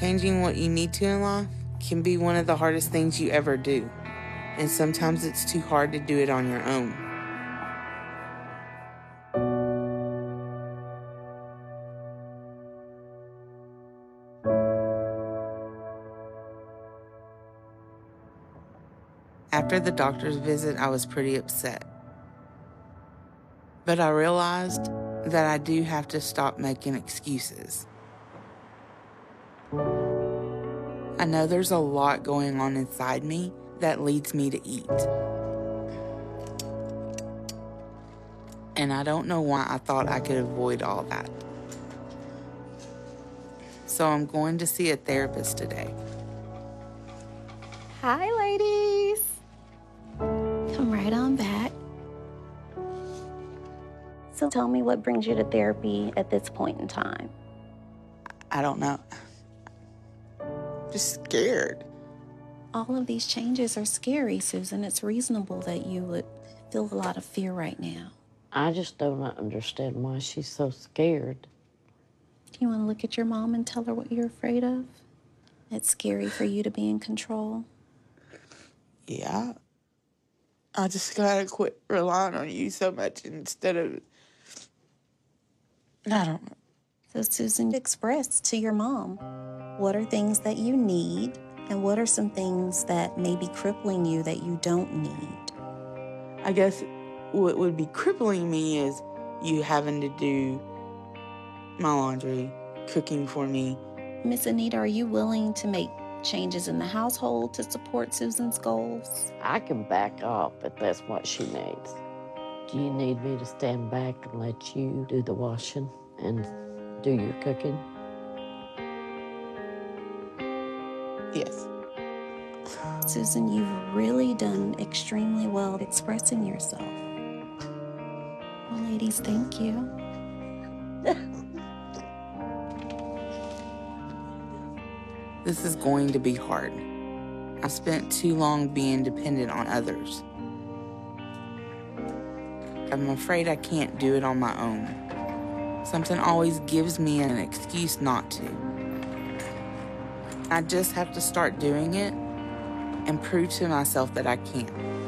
Changing what you need to in life can be one of the hardest things you ever do, and sometimes it's too hard to do it on your own. After the doctor's visit, I was pretty upset. But I realized that I do have to stop making excuses. I know there's a lot going on inside me that leads me to eat. And I don't know why I thought I could avoid all that. So I'm going to see a therapist today. Hi, ladies. Come right on back. So tell me, what brings you to therapy at this point in time? I don't know. Just scared. All of these changes are scary, Susan. It's reasonable that you would feel a lot of fear right now. I just don't understand why she's so scared. Do you want to look at your mom and tell her what you're afraid of? It's scary for you to be in control. Yeah. I just gotta quit relying on you so much instead of... I don't know. So, Susan, express to your mom, what are things that you need and what are some things that may be crippling you that you don't need? I guess what would be crippling me is you having to do my laundry, cooking for me. Miss Anita, are you willing to make changes in the household to support Susan's goals? I can back off if that's what she needs. Do you need me to stand back and let you do the washing and do your cooking? Yes. Susan, you've really done extremely well expressing yourself. Well, ladies, thank you. This is going to be hard. I spent too long being dependent on others. I'm afraid I can't do it on my own. Something always gives me an excuse not to. I just have to start doing it and prove to myself that I can.